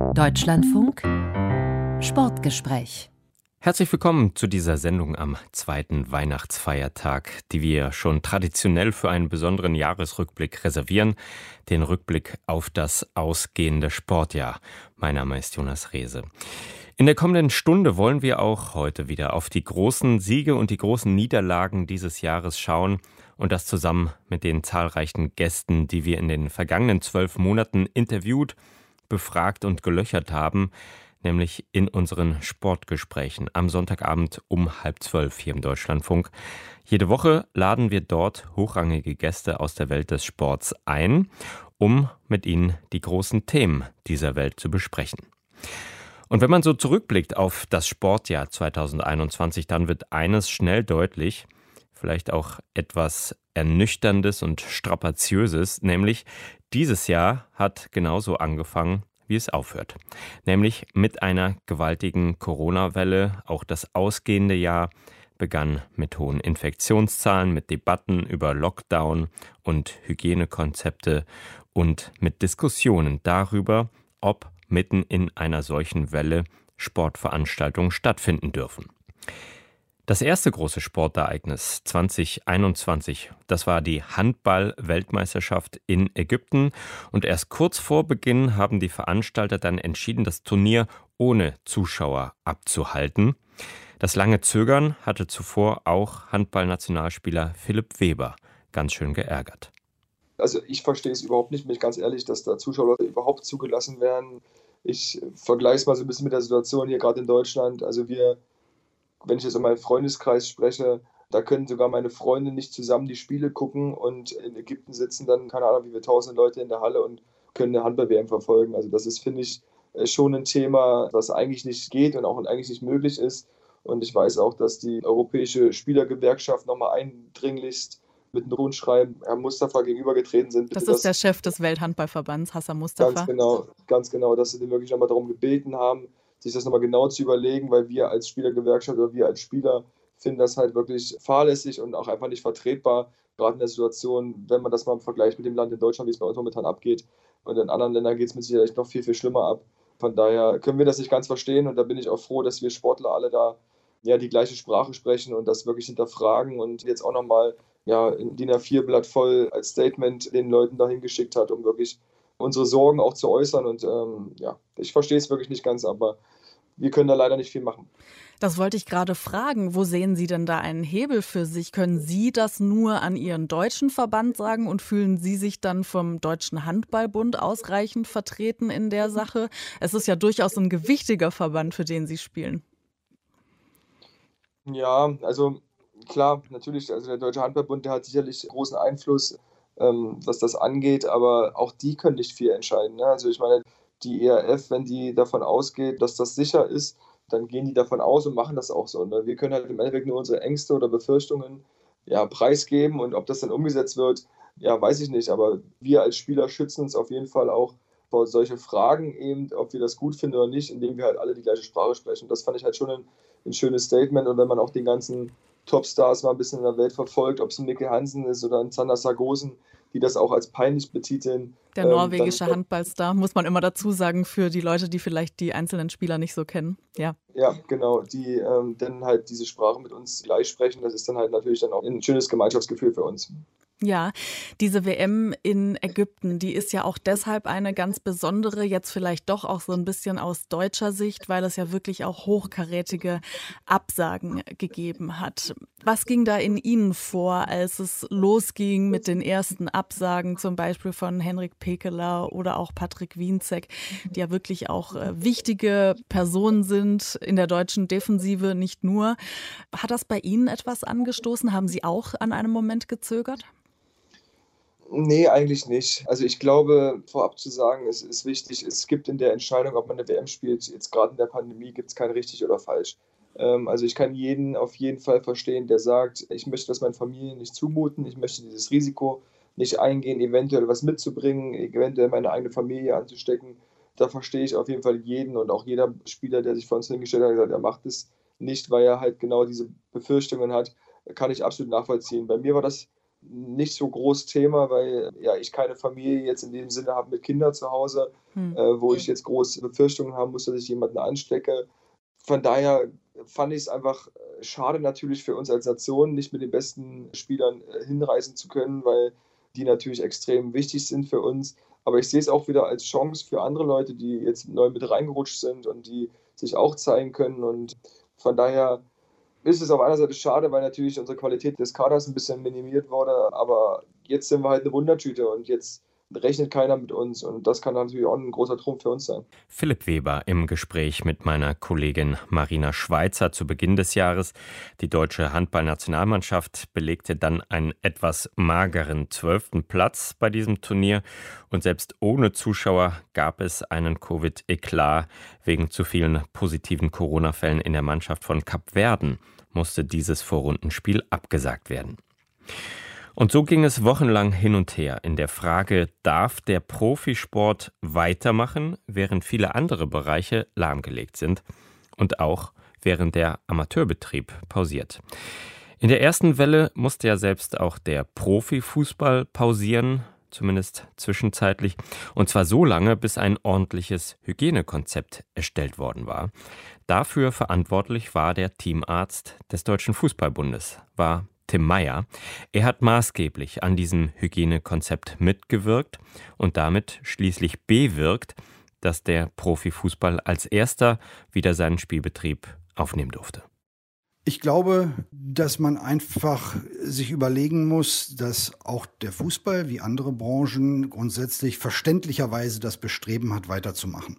Deutschlandfunk Sportgespräch. Herzlich willkommen zu dieser Sendung am zweiten Weihnachtsfeiertag, die wir schon traditionell für einen besonderen Jahresrückblick reservieren, den Rückblick auf das ausgehende Sportjahr. Mein Name ist Jonas Rehse. In der kommenden Stunde wollen wir auch heute wieder auf die großen Siege und die großen Niederlagen dieses Jahres schauen und das zusammen mit den zahlreichen Gästen, die wir in den vergangenen 12 Monaten interviewt, befragt und gelöchert haben, nämlich in unseren Sportgesprächen am Sonntagabend um 11:30 hier im Deutschlandfunk. Jede Woche laden wir dort hochrangige Gäste aus der Welt des Sports ein, um mit ihnen die großen Themen dieser Welt zu besprechen. Und wenn man so zurückblickt auf das Sportjahr 2021, dann wird eines schnell deutlich, vielleicht auch etwas Ernüchterndes und Strapaziöses, nämlich dieses Jahr hat genauso angefangen, wie es aufhört. Nämlich mit einer gewaltigen Corona-Welle. Auch das ausgehende Jahr begann mit hohen Infektionszahlen, mit Debatten über Lockdown und Hygienekonzepte und mit Diskussionen darüber, ob mitten in einer solchen Welle Sportveranstaltungen stattfinden dürfen. Das erste große Sportereignis 2021, das war die Handball-Weltmeisterschaft in Ägypten. Und erst kurz vor Beginn haben die Veranstalter dann entschieden, das Turnier ohne Zuschauer abzuhalten. Das lange Zögern hatte zuvor auch Handballnationalspieler Philipp Weber ganz schön geärgert. Also ich verstehe es überhaupt nicht, bin ich ganz ehrlich, dass da Zuschauer überhaupt zugelassen werden. Ich vergleiche es mal so ein bisschen mit der Situation hier gerade in Deutschland. Also wenn ich jetzt um meinen Freundeskreis spreche, da können sogar meine Freunde nicht zusammen die Spiele gucken und in Ägypten sitzen dann, keine Ahnung, wie wir 1000 Leute in der Halle und können eine Handball-WM verfolgen. Also das ist, finde ich, schon ein Thema, was eigentlich nicht geht und auch eigentlich nicht möglich ist. Und ich weiß auch, dass die Europäische Spielergewerkschaft nochmal eindringlichst mit einem Rundschreiben Herrn Mustafa gegenübergetreten sind. Das ist der Chef des Welthandballverbands, Hassan Mustafa. Ganz genau, dass sie den wirklich nochmal darum gebeten haben, sich das nochmal genau zu überlegen, weil wir als Spielergewerkschaft oder wir als Spieler finden das halt wirklich fahrlässig und auch einfach nicht vertretbar, gerade in der Situation, wenn man das mal im Vergleich mit dem Land in Deutschland, wie es bei uns momentan abgeht. Und in anderen Ländern geht es mit Sicherheit noch viel, viel schlimmer ab. Von daher können wir das nicht ganz verstehen und da bin ich auch froh, dass wir Sportler alle da die gleiche Sprache sprechen und das wirklich hinterfragen und jetzt auch nochmal ein DIN A4-Blatt voll als Statement den Leuten dahin geschickt hat, um wirklich unsere Sorgen auch zu äußern. Und ich verstehe es wirklich nicht ganz, aber wir können da leider nicht viel machen. Das wollte ich gerade fragen. Wo sehen Sie denn da einen Hebel für sich? Können Sie das nur an Ihren deutschen Verband sagen und fühlen Sie sich dann vom Deutschen Handballbund ausreichend vertreten in der Sache? Es ist ja durchaus ein gewichtiger Verband, für den Sie spielen. Ja, also klar, natürlich, also der Deutsche Handballbund, der hat sicherlich großen Einfluss, was das angeht, aber auch die können nicht viel entscheiden. Ne? Also ich meine, die ERF, wenn die davon ausgeht, dass das sicher ist, dann gehen die davon aus und machen das auch so. Ne? Wir können halt im Endeffekt nur unsere Ängste oder Befürchtungen preisgeben und ob das dann umgesetzt wird, weiß ich nicht. Aber wir als Spieler schützen uns auf jeden Fall auch vor solche Fragen eben, ob wir das gut finden oder nicht, indem wir halt alle die gleiche Sprache sprechen. Das fand ich halt schon ein schönes Statement. Und wenn man auch den ganzen Topstars mal ein bisschen in der Welt verfolgt, ob es ein Mikkel Hansen ist oder ein Zander Sargosen, die das auch als peinlich betiteln. Der norwegische Handballstar, muss man immer dazu sagen, für die Leute, die vielleicht die einzelnen Spieler nicht so kennen. Ja, genau, die dann halt diese Sprache mit uns gleich sprechen, das ist dann halt natürlich dann auch ein schönes Gemeinschaftsgefühl für uns. Ja, diese WM in Ägypten, die ist ja auch deshalb eine ganz besondere, jetzt vielleicht doch auch so ein bisschen aus deutscher Sicht, weil es ja wirklich auch hochkarätige Absagen gegeben hat. Was ging da in Ihnen vor, als es losging mit den ersten Absagen, zum Beispiel von Henrik Pekeler oder auch Patrick Wienzek, die ja wirklich auch wichtige Personen sind in der deutschen Defensive, nicht nur. Hat das bei Ihnen etwas angestoßen? Haben Sie auch an einem Moment gezögert? Nee, eigentlich nicht. Also ich glaube, vorab zu sagen, es ist wichtig, es gibt in der Entscheidung, ob man eine WM spielt, jetzt gerade in der Pandemie, gibt es kein richtig oder falsch. Also ich kann jeden auf jeden Fall verstehen, der sagt, ich möchte das meinen Familien nicht zumuten, ich möchte dieses Risiko nicht eingehen, eventuell was mitzubringen, eventuell meine eigene Familie anzustecken. Da verstehe ich auf jeden Fall jeden und auch jeder Spieler, der sich vor uns hingestellt hat, gesagt, er macht es nicht, weil er halt genau diese Befürchtungen hat, kann ich absolut nachvollziehen. Bei mir war das nicht so groß Thema, weil ja ich keine Familie jetzt in dem Sinne habe mit Kindern zu Hause, wo ich jetzt große Befürchtungen haben muss, dass ich jemanden anstecke. Von daher fand ich es einfach schade natürlich für uns als Nation, nicht mit den besten Spielern hinreisen zu können, weil die natürlich extrem wichtig sind für uns. Aber ich sehe es auch wieder als Chance für andere Leute, die jetzt neu mit reingerutscht sind und die sich auch zeigen können. Und von daher ist es auf einer Seite schade, weil natürlich unsere Qualität des Kaders ein bisschen minimiert wurde. Aber jetzt sind wir halt eine Wundertüte und jetzt rechnet keiner mit uns. Und das kann natürlich auch ein großer Trumpf für uns sein. Philipp Weber im Gespräch mit meiner Kollegin Marina Schweizer zu Beginn des Jahres. Die deutsche Handballnationalmannschaft belegte dann einen etwas mageren 12. Platz bei diesem Turnier. Und selbst ohne Zuschauer gab es einen Covid-Eklat. Wegen zu vielen positiven Corona-Fällen in der Mannschaft von Kapverden musste dieses Vorrundenspiel abgesagt werden. Und so ging es wochenlang hin und her in der Frage, darf der Profisport weitermachen, während viele andere Bereiche lahmgelegt sind und auch während der Amateurbetrieb pausiert. In der ersten Welle musste ja selbst auch der Profifußball pausieren, zumindest zwischenzeitlich, und zwar so lange, bis ein ordentliches Hygienekonzept erstellt worden war. Dafür verantwortlich war der Teamarzt des Deutschen Fußballbundes, war Tim Meyer. Er hat maßgeblich an diesem Hygienekonzept mitgewirkt und damit schließlich bewirkt, dass der Profifußball als erster wieder seinen Spielbetrieb aufnehmen durfte. Ich glaube, dass man einfach sich überlegen muss, dass auch der Fußball wie andere Branchen grundsätzlich verständlicherweise das Bestreben hat, weiterzumachen.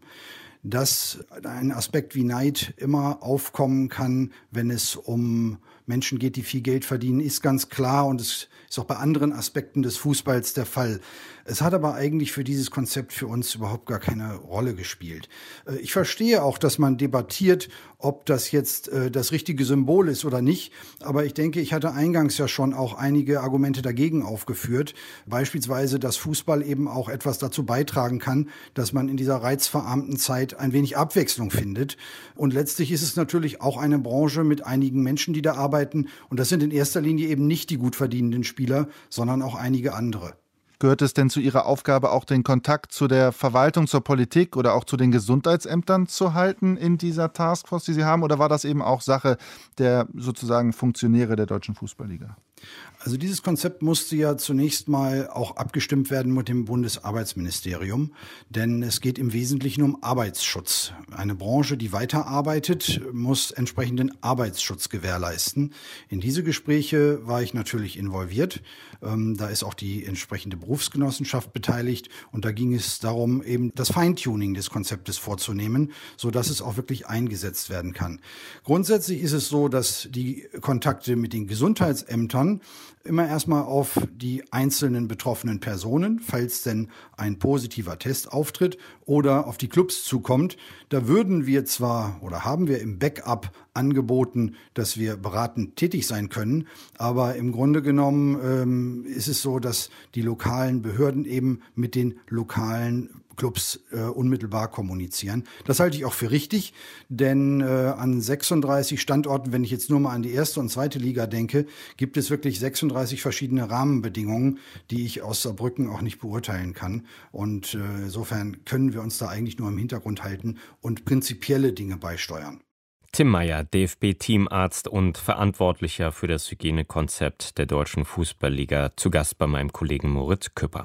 Dass ein Aspekt wie Neid immer aufkommen kann, wenn es um Menschen geht, die viel Geld verdienen, ist ganz klar und es ist auch bei anderen Aspekten des Fußballs der Fall. Es hat aber eigentlich für dieses Konzept für uns überhaupt gar keine Rolle gespielt. Ich verstehe auch, dass man debattiert, ob das jetzt das richtige Symbol ist oder nicht. Aber ich denke, ich hatte eingangs ja schon auch einige Argumente dagegen aufgeführt. Beispielsweise, dass Fußball eben auch etwas dazu beitragen kann, dass man in dieser reizverarmten Zeit ein wenig Abwechslung findet. Und letztlich ist es natürlich auch eine Branche mit einigen Menschen, die da arbeiten. Und das sind in erster Linie eben nicht die gut verdienenden Spieler, sondern auch einige andere. Gehört es denn zu Ihrer Aufgabe, auch den Kontakt zu der Verwaltung, zur Politik oder auch zu den Gesundheitsämtern zu halten in dieser Taskforce, die Sie haben? Oder war das eben auch Sache der sozusagen Funktionäre der Deutschen Fußballliga? Also dieses Konzept musste ja zunächst mal auch abgestimmt werden mit dem Bundesarbeitsministerium, denn es geht im Wesentlichen um Arbeitsschutz. Eine Branche, die weiterarbeitet, muss entsprechenden Arbeitsschutz gewährleisten. In diese Gespräche war ich natürlich involviert. Da ist auch die entsprechende Berufsgenossenschaft beteiligt und da ging es darum, eben das Feintuning des Konzeptes vorzunehmen, sodass es auch wirklich eingesetzt werden kann. Grundsätzlich ist es so, dass die Kontakte mit den Gesundheitsämtern immer erstmal auf die einzelnen betroffenen Personen, falls denn ein positiver Test auftritt oder auf die Clubs zukommt. Da würden wir zwar oder haben wir im Backup angeboten, dass wir beratend tätig sein können, aber im Grunde genommen ist es so, dass die lokalen Behörden eben mit den lokalen Clubs unmittelbar kommunizieren. Das halte ich auch für richtig, denn an 36 Standorten, wenn ich jetzt nur mal an die erste und zweite Liga denke, gibt es wirklich 36 verschiedene Rahmenbedingungen, die ich aus Saarbrücken auch nicht beurteilen kann. Und insofern können wir uns da eigentlich nur im Hintergrund halten und prinzipielle Dinge beisteuern. Tim Meyer, DFB-Teamarzt und Verantwortlicher für das Hygienekonzept der Deutschen Fußballliga, zu Gast bei meinem Kollegen Moritz Küpper.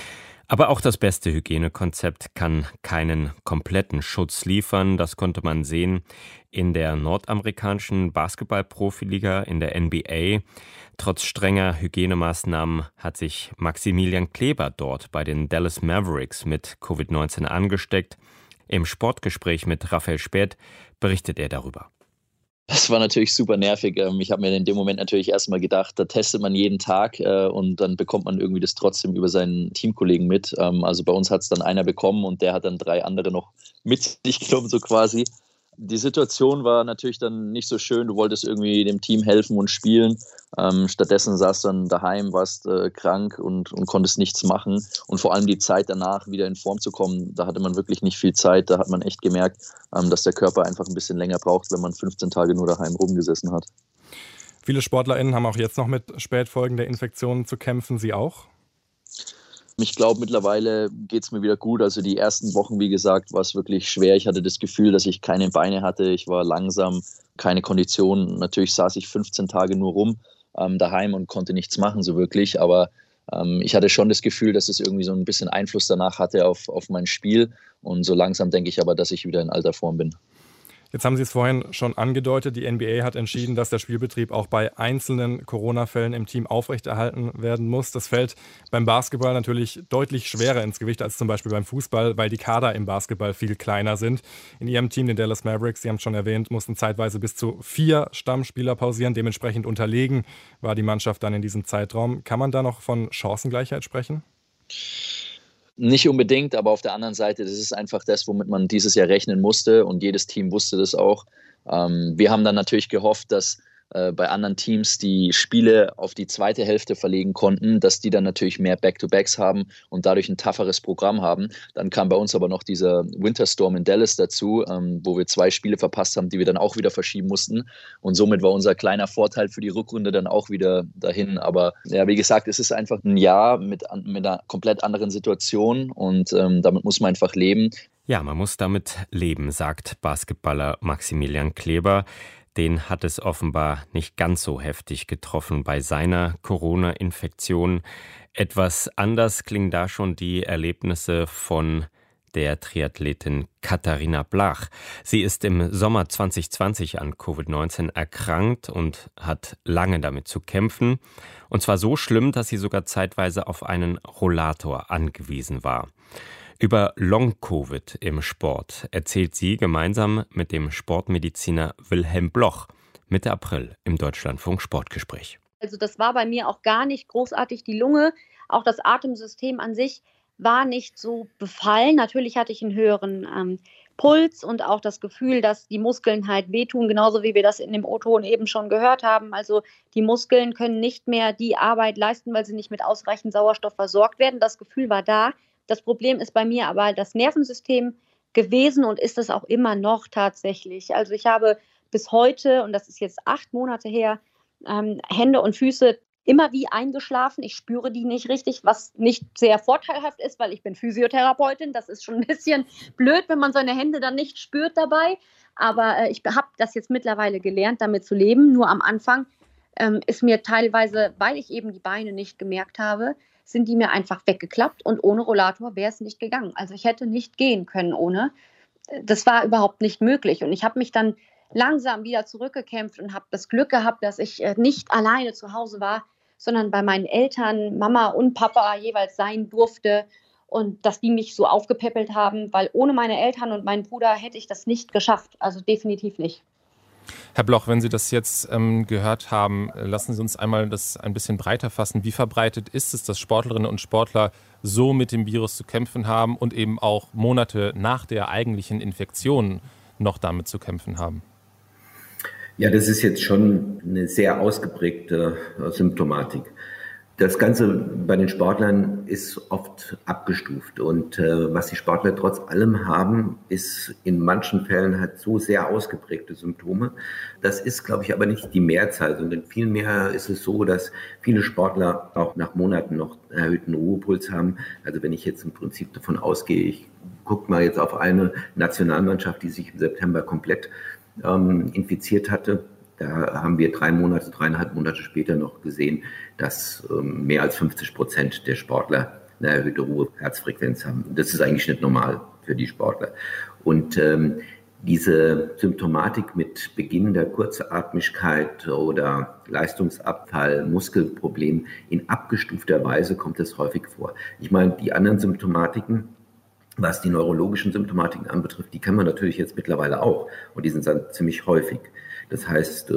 Aber auch das beste Hygienekonzept kann keinen kompletten Schutz liefern. Das konnte man sehen in der nordamerikanischen Basketball-Profiliga, in der NBA. Trotz strenger Hygienemaßnahmen hat sich Maximilian Kleber dort bei den Dallas Mavericks mit Covid-19 angesteckt. Im Sportgespräch mit Raphael Späth berichtet er darüber. Das war natürlich super nervig. Ich habe mir in dem Moment natürlich erstmal gedacht, da testet man jeden Tag und dann bekommt man irgendwie das trotzdem über seinen Teamkollegen mit. Also bei uns hat es dann einer bekommen und der hat dann 3 andere noch mit sich genommen, so quasi. Die Situation war natürlich dann nicht so schön. Du wolltest irgendwie dem Team helfen und spielen. Stattdessen saß dann daheim, warst krank und konntest nichts machen. Und vor allem die Zeit danach wieder in Form zu kommen, da hatte man wirklich nicht viel Zeit. Da hat man echt gemerkt, dass der Körper einfach ein bisschen länger braucht, wenn man 15 Tage nur daheim rumgesessen hat. Viele SportlerInnen haben auch jetzt noch mit Spätfolgen der Infektionen zu kämpfen. Sie auch? Ich glaube, mittlerweile geht es mir wieder gut. Also die ersten Wochen, wie gesagt, war es wirklich schwer. Ich hatte das Gefühl, dass ich keine Beine hatte. Ich war langsam, keine Kondition. Natürlich saß ich 15 Tage nur rum daheim und konnte nichts machen so wirklich. Aber ich hatte schon das Gefühl, dass es irgendwie so ein bisschen Einfluss danach hatte auf mein Spiel. Und so langsam denke ich aber, dass ich wieder in alter Form bin. Jetzt haben Sie es vorhin schon angedeutet, die NBA hat entschieden, dass der Spielbetrieb auch bei einzelnen Corona-Fällen im Team aufrechterhalten werden muss. Das fällt beim Basketball natürlich deutlich schwerer ins Gewicht als zum Beispiel beim Fußball, weil die Kader im Basketball viel kleiner sind. In Ihrem Team, den Dallas Mavericks, Sie haben es schon erwähnt, mussten zeitweise bis zu 4 Stammspieler pausieren. Dementsprechend unterlegen war die Mannschaft dann in diesem Zeitraum. Kann man da noch von Chancengleichheit sprechen? Nicht unbedingt, aber auf der anderen Seite, das ist einfach das, womit man dieses Jahr rechnen musste und jedes Team wusste das auch. Wir haben dann natürlich gehofft, dass bei anderen Teams die Spiele auf die zweite Hälfte verlegen konnten, dass die dann natürlich mehr Back-to-Backs haben und dadurch ein tougheres Programm haben. Dann kam bei uns aber noch dieser Winterstorm in Dallas dazu, wo wir 2 Spiele verpasst haben, die wir dann auch wieder verschieben mussten. Und somit war unser kleiner Vorteil für die Rückrunde dann auch wieder dahin. Aber ja, wie gesagt, es ist einfach ein Jahr mit einer komplett anderen Situation und damit muss man einfach leben. Ja, man muss damit leben, sagt Basketballer Maximilian Kleber. Den hat es offenbar nicht ganz so heftig getroffen bei seiner Corona-Infektion. Etwas anders klingen da schon die Erlebnisse von der Triathletin Katharina Blach. Sie ist im Sommer 2020 an Covid-19 erkrankt und hat lange damit zu kämpfen. Und zwar so schlimm, dass sie sogar zeitweise auf einen Rollator angewiesen war. Über Long-Covid im Sport erzählt sie gemeinsam mit dem Sportmediziner Wilhelm Bloch Mitte April im Deutschlandfunk Sportgespräch. Also das war bei mir auch gar nicht großartig. Die Lunge, auch das Atemsystem an sich war nicht so befallen. Natürlich hatte ich einen höheren Puls und auch das Gefühl, dass die Muskeln halt wehtun, genauso wie wir das in dem O-Ton eben schon gehört haben. Also die Muskeln können nicht mehr die Arbeit leisten, weil sie nicht mit ausreichend Sauerstoff versorgt werden. Das Gefühl war da. Das Problem ist bei mir aber das Nervensystem gewesen und ist es auch immer noch tatsächlich. Also ich habe bis heute, und das ist jetzt 8 Monate her, Hände und Füße immer wie eingeschlafen. Ich spüre die nicht richtig, was nicht sehr vorteilhaft ist, weil ich bin Physiotherapeutin. Das ist schon ein bisschen blöd, wenn man seine Hände dann nicht spürt dabei. Aber ich habe das jetzt mittlerweile gelernt, damit zu leben. Nur am Anfang ist mir teilweise, weil ich eben die Beine nicht gemerkt habe, sind die mir einfach weggeklappt und ohne Rollator wäre es nicht gegangen. Also ich hätte nicht gehen können ohne. Das war überhaupt nicht möglich. Und ich habe mich dann langsam wieder zurückgekämpft und habe das Glück gehabt, dass ich nicht alleine zu Hause war, sondern bei meinen Eltern, Mama und Papa jeweils sein durfte und dass die mich so aufgepäppelt haben, weil ohne meine Eltern und meinen Bruder hätte ich das nicht geschafft. Also definitiv nicht. Herr Bloch, wenn Sie das jetzt gehört haben, lassen Sie uns einmal das ein bisschen breiter fassen. Wie verbreitet ist es, dass Sportlerinnen und Sportler so mit dem Virus zu kämpfen haben und eben auch Monate nach der eigentlichen Infektion noch damit zu kämpfen haben? Ja, das ist jetzt schon eine sehr ausgeprägte Symptomatik. Das Ganze bei den Sportlern ist oft abgestuft und was die Sportler trotz allem haben, ist in manchen Fällen halt so sehr ausgeprägte Symptome. Das ist, glaube ich, aber nicht die Mehrzahl, sondern vielmehr ist es so, dass viele Sportler auch nach Monaten noch einen erhöhten Ruhepuls haben. Also wenn ich jetzt im Prinzip davon ausgehe, ich gucke mal jetzt auf eine Nationalmannschaft, die sich im September komplett infiziert hatte. Da haben wir 3,5 Monate später noch gesehen, dass mehr als 50% der Sportler eine erhöhte Ruheherzfrequenz haben. Das ist eigentlich nicht normal für die Sportler. Und diese Symptomatik mit beginnender Kurzatmigkeit oder Leistungsabfall, Muskelproblem in abgestufter Weise kommt es häufig vor. Ich meine, die anderen Symptomatiken, was die neurologischen Symptomatiken anbetrifft, die kennen wir natürlich jetzt mittlerweile auch und die sind dann ziemlich häufig. Das heißt,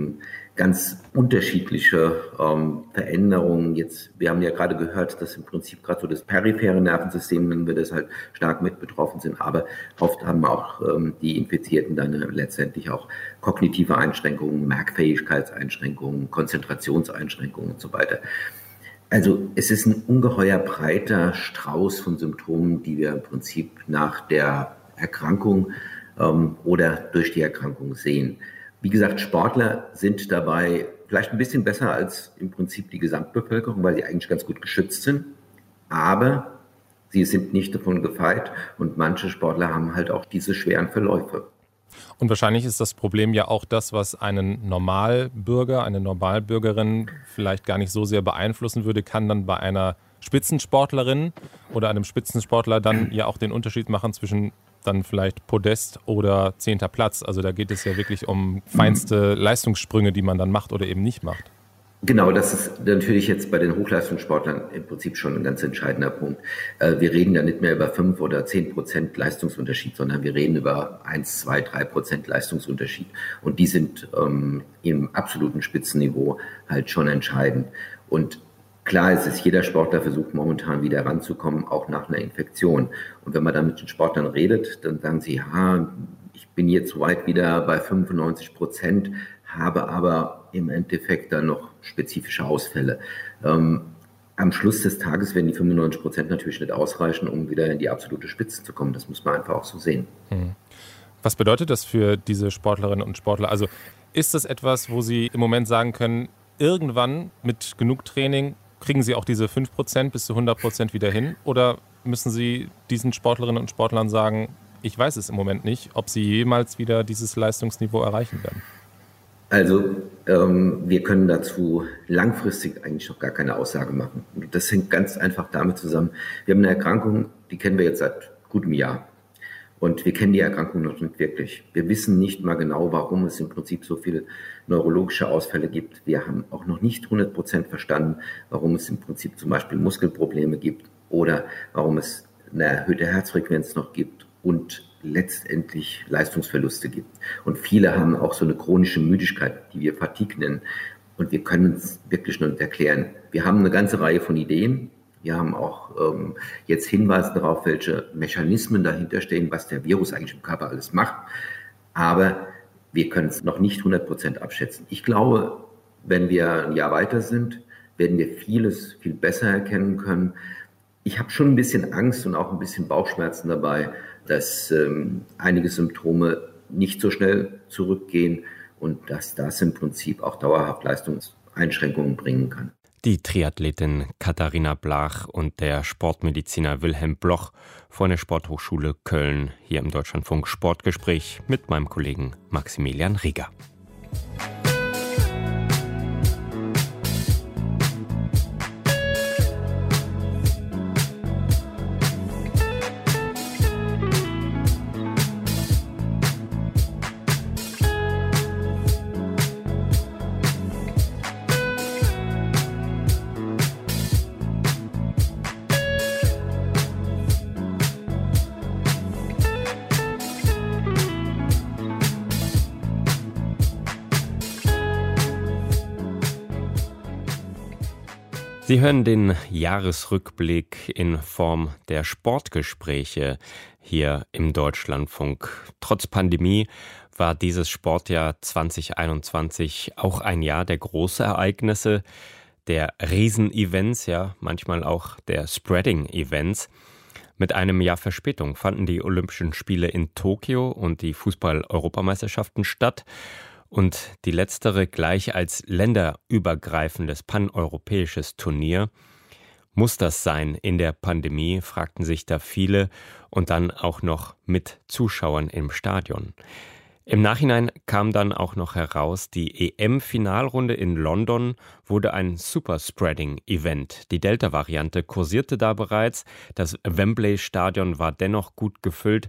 ganz unterschiedliche Veränderungen. Jetzt, wir haben ja gerade gehört, dass im Prinzip gerade so das periphere Nervensystem, wenn wir das halt stark mit betroffen sind, aber oft haben auch die Infizierten dann letztendlich auch kognitive Einschränkungen, Merkfähigkeitseinschränkungen, Konzentrationseinschränkungen und so weiter. Also es ist ein ungeheuer breiter Strauß von Symptomen, die wir im Prinzip nach der Erkrankung oder durch die Erkrankung sehen. Wie gesagt, Sportler sind dabei vielleicht ein bisschen besser als im Prinzip die Gesamtbevölkerung, weil sie eigentlich ganz gut geschützt sind. Aber sie sind nicht davon gefeit und manche Sportler haben halt auch diese schweren Verläufe. Und wahrscheinlich ist das Problem ja auch das, was einen Normalbürger, eine Normalbürgerin vielleicht gar nicht so sehr beeinflussen würde, kann dann bei einer Spitzensportlerin oder einem Spitzensportler dann ja auch den Unterschied machen zwischen dann vielleicht Podest oder 10. Platz. Also da geht es ja wirklich um feinste Leistungssprünge, die man dann macht oder eben nicht macht. Genau, das ist natürlich jetzt bei den Hochleistungssportlern im Prinzip schon ein ganz entscheidender Punkt. Wir reden da nicht mehr über 5 oder 10% Leistungsunterschied, sondern wir reden über 1, 2, 3% Leistungsunterschied. Und die sind im absoluten Spitzenniveau halt schon entscheidend. Und klar, es ist, jeder Sportler versucht momentan wieder ranzukommen, auch nach einer Infektion. Und wenn man dann mit den Sportlern redet, dann sagen sie, ja, ich bin jetzt soweit wieder bei 95%, habe aber im Endeffekt dann noch spezifische Ausfälle. Am Schluss des Tages werden die 95% natürlich nicht ausreichen, um wieder in die absolute Spitze zu kommen. Das muss man einfach auch so sehen. Was bedeutet das für diese Sportlerinnen und Sportler? Also ist das etwas, wo Sie im Moment sagen können, irgendwann mit genug Training kriegen Sie auch diese 5% bis zu 100% wieder hin? Oder müssen Sie diesen Sportlerinnen und Sportlern sagen, ich weiß es im Moment nicht, ob sie jemals wieder dieses Leistungsniveau erreichen werden? Also wir können dazu langfristig eigentlich noch gar keine Aussage machen. Und das hängt ganz einfach damit zusammen, wir haben eine Erkrankung, die kennen wir jetzt seit gutem Jahr. Und wir kennen die Erkrankung noch nicht wirklich. Wir wissen nicht mal genau, warum es im Prinzip so viele neurologische Ausfälle gibt. Wir haben auch noch nicht 100% verstanden, warum es im Prinzip zum Beispiel Muskelprobleme gibt oder warum es eine erhöhte Herzfrequenz noch gibt und letztendlich Leistungsverluste gibt. Und viele haben auch so eine chronische Müdigkeit, die wir Fatigue nennen. Und wir können es wirklich noch nicht erklären. Wir haben eine ganze Reihe von Ideen. Wir haben auch jetzt Hinweise darauf, welche Mechanismen dahinter stehen, was der Virus eigentlich im Körper alles macht. Aber wir können es noch nicht 100% abschätzen. Ich glaube, wenn wir ein Jahr weiter sind, werden wir vieles viel besser erkennen können. Ich habe schon ein bisschen Angst und auch ein bisschen Bauchschmerzen dabei, dass einige Symptome nicht so schnell zurückgehen und dass das im Prinzip auch dauerhaft Leistungseinschränkungen bringen kann. Die Triathletin Katharina Blach und der Sportmediziner Wilhelm Bloch von der Sporthochschule Köln hier im Deutschlandfunk Sportgespräch mit meinem Kollegen Maximilian Rieger. Sie hören den Jahresrückblick in Form der Sportgespräche hier im Deutschlandfunk. Trotz Pandemie war dieses Sportjahr 2021 auch ein Jahr der großen Ereignisse, der Riesenevents, ja, manchmal auch der Spreading-Events. Mit einem Jahr Verspätung fanden die Olympischen Spiele in Tokio und die Fußball-Europameisterschaften statt. Und die letztere gleich als länderübergreifendes paneuropäisches Turnier. Muss das sein in der Pandemie, fragten sich da viele und dann auch noch mit Zuschauern im Stadion. Im Nachhinein kam dann auch noch heraus, die EM-Finalrunde in London wurde ein Superspreading-Event. Die Delta-Variante kursierte da bereits, das Wembley-Stadion war dennoch gut gefüllt.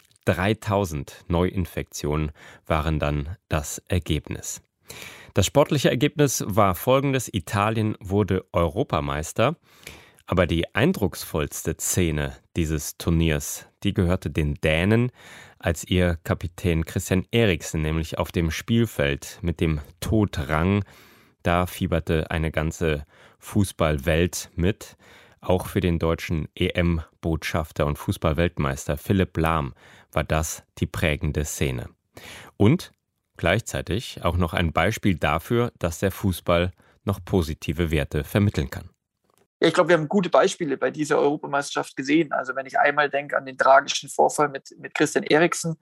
3000 Neuinfektionen waren dann das Ergebnis. Das sportliche Ergebnis war folgendes: Italien wurde Europameister, aber die eindrucksvollste Szene dieses Turniers, die gehörte den Dänen, als ihr Kapitän Christian Eriksen nämlich auf dem Spielfeld mit dem Tod rang. Da fieberte eine ganze Fußballwelt mit. Auch für den deutschen EM-Botschafter und Fußballweltmeister Philipp Lahm war das die prägende Szene. Und gleichzeitig auch noch ein Beispiel dafür, dass der Fußball noch positive Werte vermitteln kann. Ja, ich glaube, wir haben gute Beispiele bei dieser Europameisterschaft gesehen. Also wenn ich einmal denke an den tragischen Vorfall mit Christian Eriksen,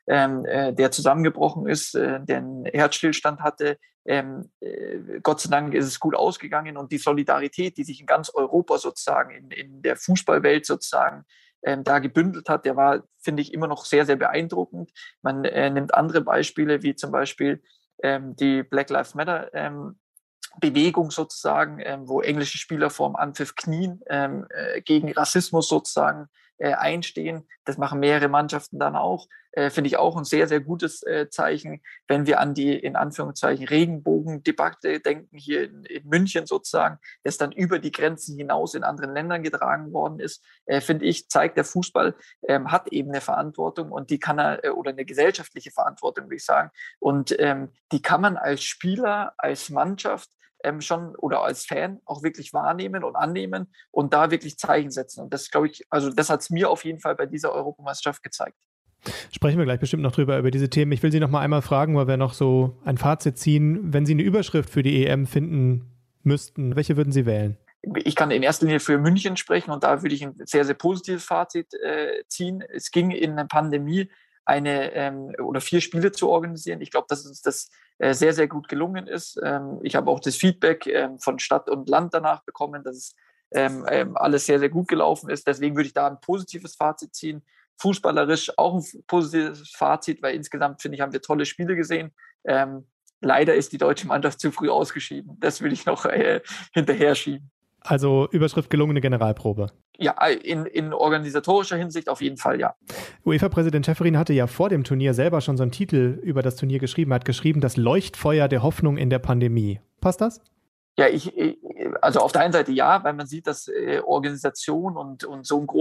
der zusammengebrochen ist, der einen Herzstillstand hatte. Gott sei Dank ist es gut ausgegangen und die Solidarität, die sich in ganz Europa sozusagen, in der Fußballwelt sozusagen da gebündelt hat, der war, finde ich, immer noch sehr, sehr beeindruckend. Man nimmt andere Beispiele, wie zum Beispiel die Black Lives Matter Bewegung sozusagen, wo englische Spieler vorm Anpfiff knien, gegen Rassismus sozusagen einstehen. Das machen mehrere Mannschaften dann auch. Finde ich auch ein sehr, sehr gutes Zeichen, wenn wir an die, in Anführungszeichen, Regenbogendebatte denken, hier in München sozusagen, das dann über die Grenzen hinaus in anderen Ländern getragen worden ist, finde ich, zeigt der Fußball, hat eben eine Verantwortung und die kann er, oder eine gesellschaftliche Verantwortung, würde ich sagen. Und die kann man als Spieler, als Mannschaft schon oder als Fan auch wirklich wahrnehmen und annehmen und da wirklich Zeichen setzen. Und das, glaube ich, also das hat es mir auf jeden Fall bei dieser Europameisterschaft gezeigt. Sprechen wir gleich bestimmt noch drüber, über diese Themen. Ich will Sie noch mal einmal fragen, weil wir noch so ein Fazit ziehen. Wenn Sie eine Überschrift für die EM finden müssten, welche würden Sie wählen? Ich kann in erster Linie für München sprechen und da würde ich ein sehr, sehr positives Fazit ziehen. Es ging in der Pandemie oder 4 Spiele zu organisieren. Ich glaube, dass uns das sehr, sehr gut gelungen ist. Ich habe auch das Feedback von Stadt und Land danach bekommen, dass es alles sehr, sehr gut gelaufen ist. Deswegen würde ich da ein positives Fazit ziehen. Fußballerisch auch ein positives Fazit, weil insgesamt, finde ich, haben wir tolle Spiele gesehen. Leider ist die deutsche Mannschaft zu früh ausgeschieden. Das will ich noch hinterher schieben. Also Überschrift gelungene Generalprobe. Ja, in organisatorischer Hinsicht auf jeden Fall, ja. UEFA-Präsident Ceferin hatte ja vor dem Turnier selber schon so einen Titel über das Turnier geschrieben. Er hat geschrieben, das Leuchtfeuer der Hoffnung in der Pandemie. Passt das? Ja, also auf der einen Seite ja, weil man sieht, dass Organisation und so ein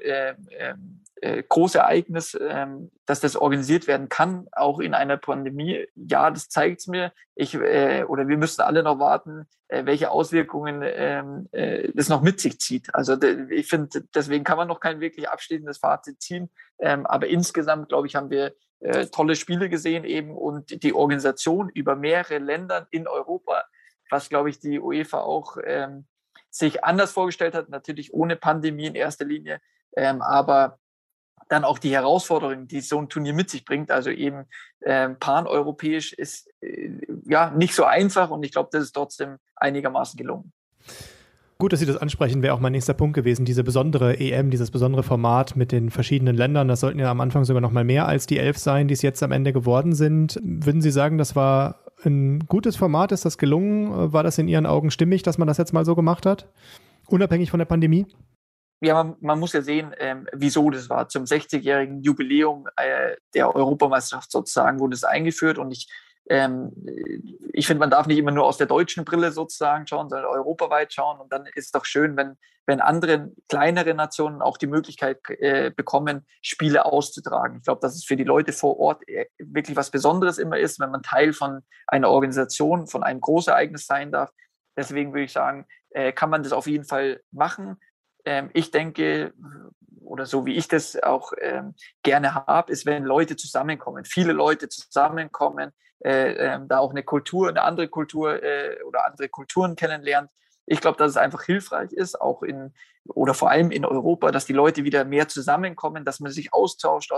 Großereignis, dass das organisiert werden kann, auch in einer Pandemie. Ja, das zeigt es mir. Oder wir müssen alle noch warten, welche Auswirkungen das noch mit sich zieht. Also ich finde, deswegen kann man noch kein wirklich abschließendes Fazit ziehen. Aber insgesamt, glaube ich, haben wir tolle Spiele gesehen eben und die Organisation über mehrere Länder in Europa, was, glaube ich, die UEFA auch sich anders vorgestellt hat, natürlich ohne Pandemie in erster Linie, aber dann auch die Herausforderungen, die so ein Turnier mit sich bringt, also eben paneuropäisch, ist nicht so einfach und ich glaube, das ist trotzdem einigermaßen gelungen. Gut, dass Sie das ansprechen, wäre auch mein nächster Punkt gewesen. Diese besondere EM, dieses besondere Format mit den verschiedenen Ländern, das sollten ja am Anfang sogar noch mal mehr als die 11 sein, die es jetzt am Ende geworden sind. Würden Sie sagen, das war ein gutes Format? Ist das gelungen? War das in Ihren Augen stimmig, dass man das jetzt mal so gemacht hat? Unabhängig von der Pandemie? Ja, man muss ja sehen, wieso das war. Zum 60-jährigen Jubiläum der Europameisterschaft sozusagen wurde es eingeführt und ich finde, man darf nicht immer nur aus der deutschen Brille sozusagen schauen, sondern europaweit schauen. Und dann ist es doch schön, wenn andere kleinere Nationen auch die Möglichkeit bekommen, Spiele auszutragen. Ich glaube, dass es für die Leute vor Ort wirklich was Besonderes immer ist, wenn man Teil von einer Organisation, von einem Großereignis sein darf. Deswegen würde ich sagen, kann man das auf jeden Fall machen. Ich denke, oder so wie ich das auch gerne habe, ist, wenn Leute zusammenkommen, viele Leute zusammenkommen, da auch eine andere Kultur oder andere Kulturen kennenlernt. Ich glaube, dass es einfach hilfreich ist, auch oder vor allem in Europa, dass die Leute wieder mehr zusammenkommen, dass man sich austauscht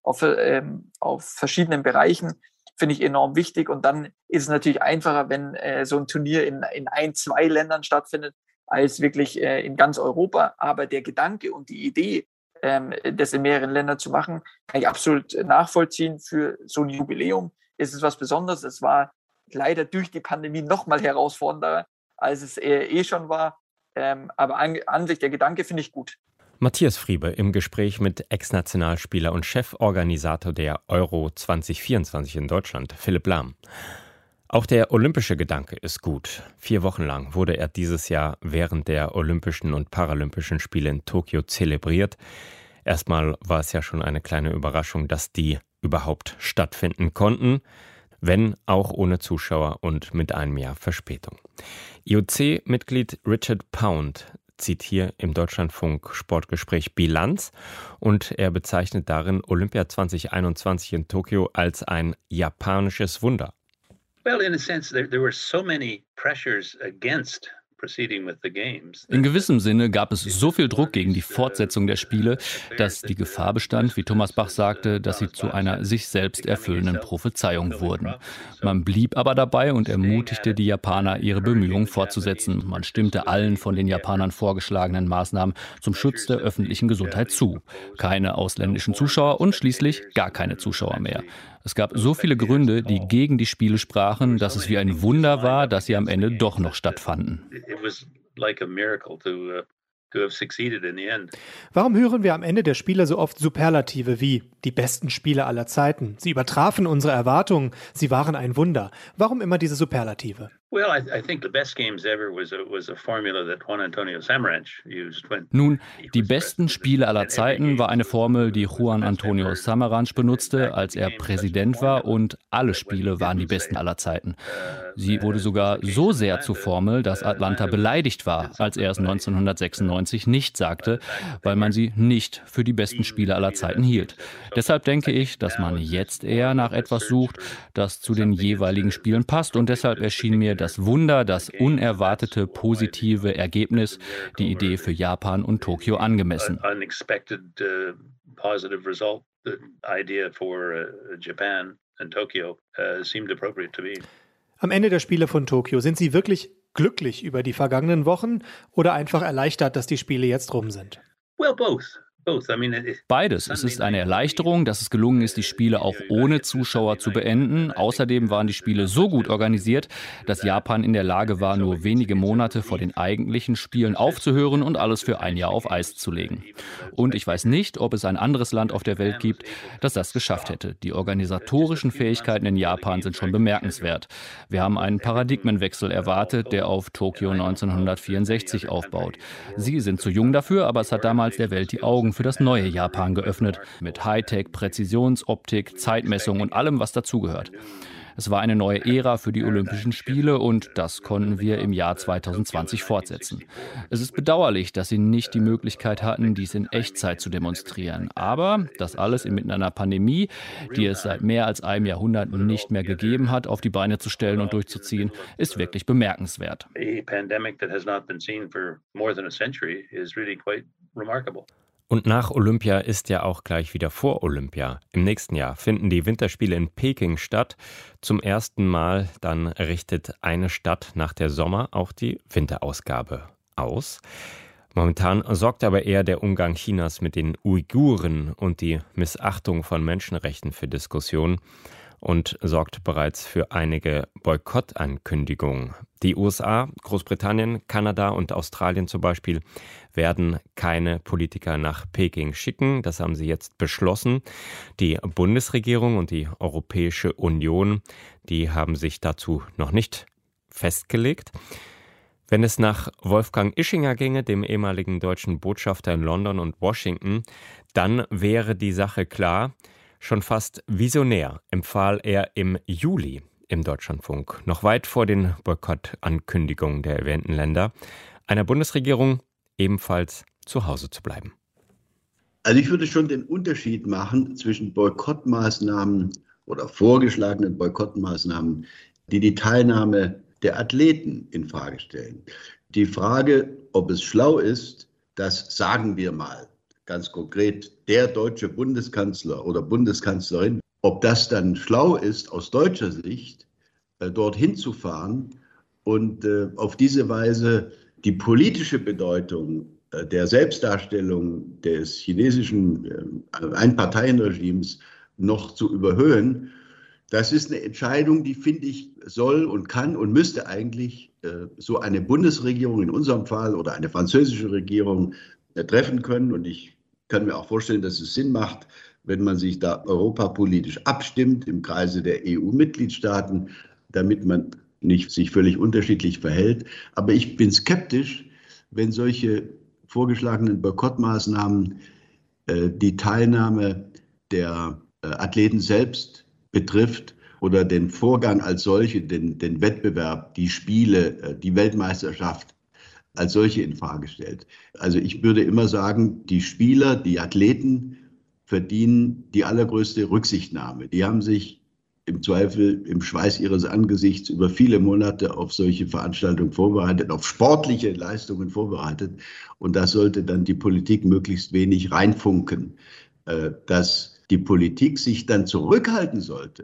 auf verschiedenen Bereichen, finde ich enorm wichtig. Und dann ist es natürlich einfacher, wenn so ein Turnier in 1-2 Ländern stattfindet, als wirklich in ganz Europa. Aber der Gedanke und die Idee, das in mehreren Ländern zu machen, kann ich absolut nachvollziehen. Für so ein Jubiläum ist es was Besonderes. Es war leider durch die Pandemie noch mal herausfordernder, als es schon war. Aber an sich, der Gedanke finde ich gut. Matthias Friebe im Gespräch mit Ex-Nationalspieler und Cheforganisator der Euro 2024 in Deutschland, Philipp Lahm. Auch der olympische Gedanke ist gut. 4 Wochen lang wurde er dieses Jahr während der Olympischen und Paralympischen Spiele in Tokio zelebriert. Erstmal war es ja schon eine kleine Überraschung, dass die überhaupt stattfinden konnten, wenn auch ohne Zuschauer und mit einem Jahr Verspätung. IOC-Mitglied Richard Pound zieht hier im Deutschlandfunk Sportgespräch Bilanz und er bezeichnet darin Olympia 2021 in Tokio als ein japanisches Wunder. Well, in a sense, there were so many pressures against In gewissem Sinne gab es so viel Druck gegen die Fortsetzung der Spiele, dass die Gefahr bestand, wie Thomas Bach sagte, dass sie zu einer sich selbst erfüllenden Prophezeiung wurden. Man blieb aber dabei und ermutigte die Japaner, ihre Bemühungen fortzusetzen. Man stimmte allen von den Japanern vorgeschlagenen Maßnahmen zum Schutz der öffentlichen Gesundheit zu. Keine ausländischen Zuschauer und schließlich gar keine Zuschauer mehr. Es gab so viele Gründe, die gegen die Spiele sprachen, dass es wie ein Wunder war, dass sie am Ende doch noch stattfanden. Warum hören wir am Ende der Spiele so oft Superlative wie die besten Spiele aller Zeiten? Sie übertrafen unsere Erwartungen, sie waren ein Wunder. Warum immer diese Superlative? Nun, die besten Spiele aller Zeiten war eine Formel, die Juan Antonio Samaranch benutzte, als er Präsident war, und alle Spiele waren die besten aller Zeiten. Sie wurde sogar so sehr zur Formel, dass Atlanta beleidigt war, als er es 1996 nicht sagte, weil man sie nicht für die besten Spiele aller Zeiten hielt. Deshalb denke ich, dass man jetzt eher nach etwas sucht, das zu den jeweiligen Spielen passt, und deshalb erschien mir das Wunder, das unerwartete positive Ergebnis, die Idee für Japan und Tokio angemessen. Am Ende der Spiele von Tokio, sind Sie wirklich glücklich über die vergangenen Wochen oder einfach erleichtert, dass die Spiele jetzt rum sind? Well, both. Beides. Es ist eine Erleichterung, dass es gelungen ist, die Spiele auch ohne Zuschauer zu beenden. Außerdem waren die Spiele so gut organisiert, dass Japan in der Lage war, nur wenige Monate vor den eigentlichen Spielen aufzuhören und alles für ein Jahr auf Eis zu legen. Und ich weiß nicht, ob es ein anderes Land auf der Welt gibt, das das geschafft hätte. Die organisatorischen Fähigkeiten in Japan sind schon bemerkenswert. Wir haben einen Paradigmenwechsel erwartet, der auf Tokio 1964 aufbaut. Sie sind zu jung dafür, aber es hat damals der Welt die Augen für das neue Japan geöffnet, mit Hightech, Präzisionsoptik, Zeitmessung und allem, was dazugehört. Es war eine neue Ära für die Olympischen Spiele und das konnten wir im Jahr 2020 fortsetzen. Es ist bedauerlich, dass sie nicht die Möglichkeit hatten, dies in Echtzeit zu demonstrieren. Aber das alles inmitten einer Pandemie, die es seit mehr als einem Jahrhundert nicht mehr gegeben hat, auf die Beine zu stellen und durchzuziehen, ist wirklich bemerkenswert. Und nach Olympia ist ja auch gleich wieder vor Olympia. Im nächsten Jahr finden die Winterspiele in Peking statt. Zum ersten Mal dann richtet eine Stadt nach der Sommer auch die Winterausgabe aus. Momentan sorgt aber eher der Umgang Chinas mit den Uiguren und die Missachtung von Menschenrechten für Diskussionen und sorgt bereits für einige Boykottankündigungen. Die USA, Großbritannien, Kanada und Australien zum Beispiel werden keine Politiker nach Peking schicken. Das haben sie jetzt beschlossen. Die Bundesregierung und die Europäische Union, die haben sich dazu noch nicht festgelegt. Wenn es nach Wolfgang Ischinger ginge, dem ehemaligen deutschen Botschafter in London und Washington, dann wäre die Sache klar. Schon fast visionär empfahl er im Juli im Deutschlandfunk, noch weit vor den Boykottankündigungen der erwähnten Länder, einer Bundesregierung ebenfalls zu Hause zu bleiben. Also ich würde schon den Unterschied machen zwischen Boykottmaßnahmen oder vorgeschlagenen Boykottmaßnahmen, die die Teilnahme der Athleten in Frage stellen. Die Frage, ob es schlau ist, dass, sagen wir mal, ganz konkret der deutsche Bundeskanzler oder Bundeskanzlerin, ob das dann schlau ist, aus deutscher Sicht dorthin zu fahren und auf diese Weise die politische Bedeutung der Selbstdarstellung des chinesischen Einparteienregimes noch zu überhöhen. Das ist eine Entscheidung, die, finde ich, soll und kann und müsste eigentlich so eine Bundesregierung in unserem Fall oder eine französische Regierung treffen können. Und ich kann mir auch vorstellen, dass es Sinn macht, wenn man sich da europapolitisch abstimmt im Kreise der EU-Mitgliedstaaten, damit man nicht sich völlig unterschiedlich verhält. Aber ich bin skeptisch, wenn solche vorgeschlagenen Boykottmaßnahmen die Teilnahme der Athleten selbst betrifft oder den Vorgang als solche, den Wettbewerb, die Spiele, die Weltmeisterschaft als solche in Frage stellt. Also ich würde immer sagen, die Spieler, die Athleten verdienen die allergrößte Rücksichtnahme. Die haben sich im Zweifel im Schweiß ihres Angesichts über viele Monate auf solche Veranstaltungen vorbereitet, auf sportliche Leistungen vorbereitet. Und da sollte dann die Politik möglichst wenig reinfunken. Dass die Politik sich dann zurückhalten sollte,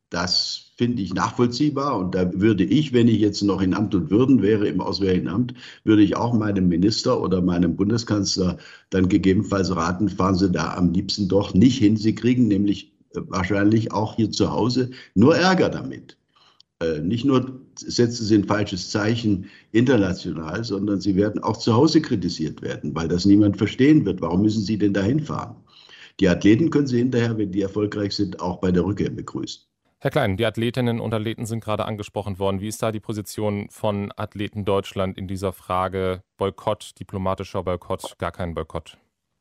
das finde ich nachvollziehbar. Und da würde ich, wenn ich jetzt noch in Amt und Würden wäre, im Auswärtigen Amt, würde ich auch meinem Minister oder meinem Bundeskanzler dann gegebenenfalls raten, fahren Sie da am liebsten doch nicht hin. Sie kriegen nämlich wahrscheinlich auch hier zu Hause nur Ärger damit. Nicht nur setzen Sie ein falsches Zeichen international, sondern Sie werden auch zu Hause kritisiert werden, weil das niemand verstehen wird. Warum müssen Sie denn da hinfahren? Die Athleten können Sie hinterher, wenn die erfolgreich sind, auch bei der Rückkehr begrüßen. Herr Klein, die Athletinnen und Athleten sind gerade angesprochen worden. Wie ist da die Position von Athleten Deutschland in dieser Frage Boykott, diplomatischer Boykott, gar kein Boykott?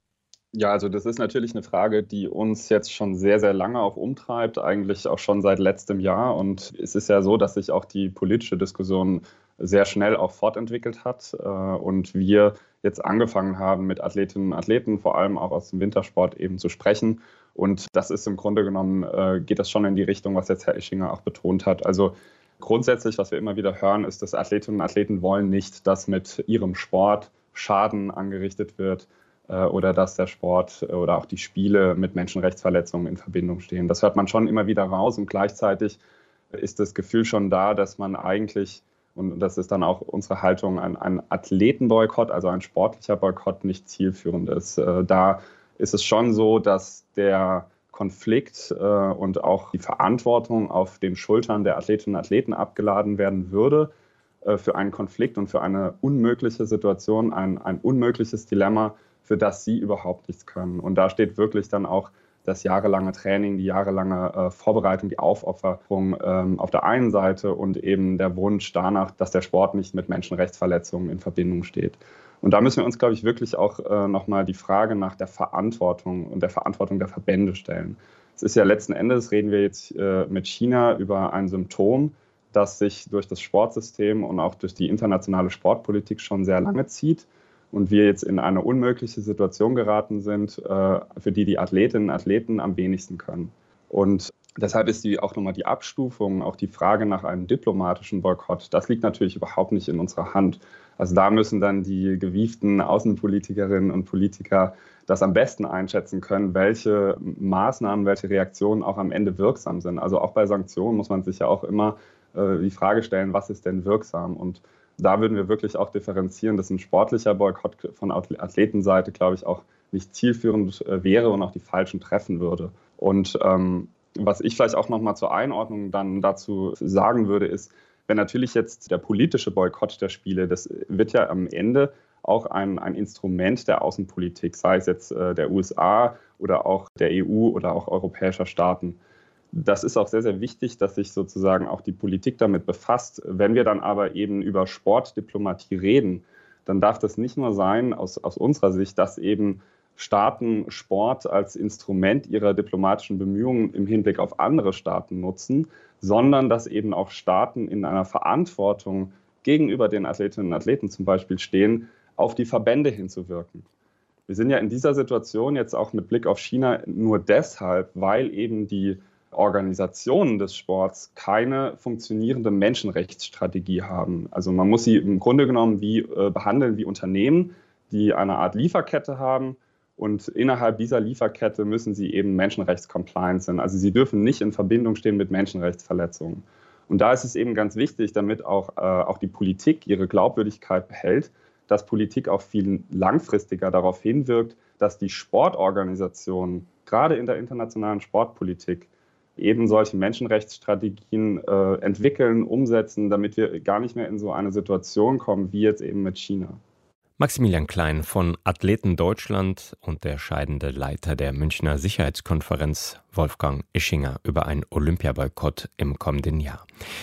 Ja, also das ist natürlich eine Frage, die uns jetzt schon sehr, sehr lange auch umtreibt, eigentlich auch schon seit letztem Jahr. Und es ist ja so, dass sich auch die politische Diskussion sehr schnell auch fortentwickelt hat und wir jetzt angefangen haben, mit Athletinnen und Athleten, vor allem auch aus dem Wintersport eben zu sprechen. Und das ist im Grunde genommen, geht das schon in die Richtung, was jetzt Herr Ischinger auch betont hat. Also grundsätzlich, was wir immer wieder hören, ist, dass Athletinnen und Athleten wollen nicht, dass mit ihrem Sport Schaden angerichtet wird oder dass der Sport oder auch die Spiele mit Menschenrechtsverletzungen in Verbindung stehen. Das hört man schon immer wieder raus und gleichzeitig ist das Gefühl schon da, dass man eigentlich, und das ist dann auch unsere Haltung, ein Athletenboykott, also ein sportlicher Boykott, nicht zielführend ist. Da ist es schon so, dass der Konflikt und auch die Verantwortung auf den Schultern der Athletinnen und Athleten abgeladen werden würde für einen Konflikt und für eine unmögliche Situation, ein unmögliches Dilemma, für das sie überhaupt nichts können. Und da steht wirklich dann auch das jahrelange Training, die jahrelange Vorbereitung, die Aufopferung auf der einen Seite und eben der Wunsch danach, dass der Sport nicht mit Menschenrechtsverletzungen in Verbindung steht. Und da müssen wir uns, glaube ich, wirklich auch nochmal die Frage nach der Verantwortung und der Verantwortung der Verbände stellen. Es ist ja letzten Endes, reden wir jetzt mit China über ein Symptom, das sich durch das Sportsystem und auch durch die internationale Sportpolitik schon sehr lange zieht. Und wir jetzt in eine unmögliche Situation geraten sind, für die Athletinnen und Athleten am wenigsten können. Und deshalb ist auch nochmal die Abstufung, auch die Frage nach einem diplomatischen Boykott, das liegt natürlich überhaupt nicht in unserer Hand. Also da müssen dann die gewieften Außenpolitikerinnen und Politiker das am besten einschätzen können, welche Maßnahmen, welche Reaktionen auch am Ende wirksam sind. Also auch bei Sanktionen muss man sich ja auch immer die Frage stellen, was ist denn wirksam? Und da würden wir wirklich auch differenzieren, dass ein sportlicher Boykott von Athletenseite, glaube ich, auch nicht zielführend wäre und auch die Falschen treffen würde. Und was ich vielleicht auch nochmal zur Einordnung dann dazu sagen würde, ist, wenn natürlich jetzt der politische Boykott der Spiele, das wird ja am Ende auch ein Instrument der Außenpolitik, sei es jetzt der USA oder auch der EU oder auch europäischer Staaten. Das ist auch sehr, sehr wichtig, dass sich sozusagen auch die Politik damit befasst. Wenn wir dann aber eben über Sportdiplomatie reden, dann darf das nicht nur sein, aus unserer Sicht, dass eben Staaten Sport als Instrument ihrer diplomatischen Bemühungen im Hinblick auf andere Staaten nutzen, sondern dass eben auch Staaten in einer Verantwortung gegenüber den Athletinnen und Athleten zum Beispiel stehen, auf die Verbände hinzuwirken. Wir sind ja in dieser Situation jetzt auch mit Blick auf China nur deshalb, weil eben die Organisationen des Sports keine funktionierende Menschenrechtsstrategie haben. Also man muss sie im Grunde genommen behandeln wie Unternehmen, die eine Art Lieferkette haben und innerhalb dieser Lieferkette müssen sie eben menschenrechtscompliant sein. Also sie dürfen nicht in Verbindung stehen mit Menschenrechtsverletzungen. Und da ist es eben ganz wichtig, damit auch die Politik ihre Glaubwürdigkeit behält, dass Politik auch viel langfristiger darauf hinwirkt, dass die Sportorganisationen, gerade in der internationalen Sportpolitik, eben solche Menschenrechtsstrategien entwickeln, umsetzen, damit wir gar nicht mehr in so eine Situation kommen, wie jetzt eben mit China. Maximilian Klein von Athleten Deutschland und der scheidende Leiter der Münchner Sicherheitskonferenz Wolfgang Ischinger über einen Olympiaboykott im kommenden Jahr.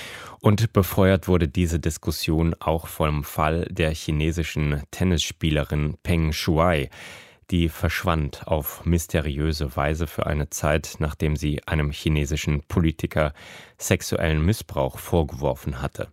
Und befeuert wurde diese Diskussion auch vom Fall der chinesischen Tennisspielerin Peng Shuai. Die verschwand auf mysteriöse Weise für eine Zeit, nachdem sie einem chinesischen Politiker sexuellen Missbrauch vorgeworfen hatte.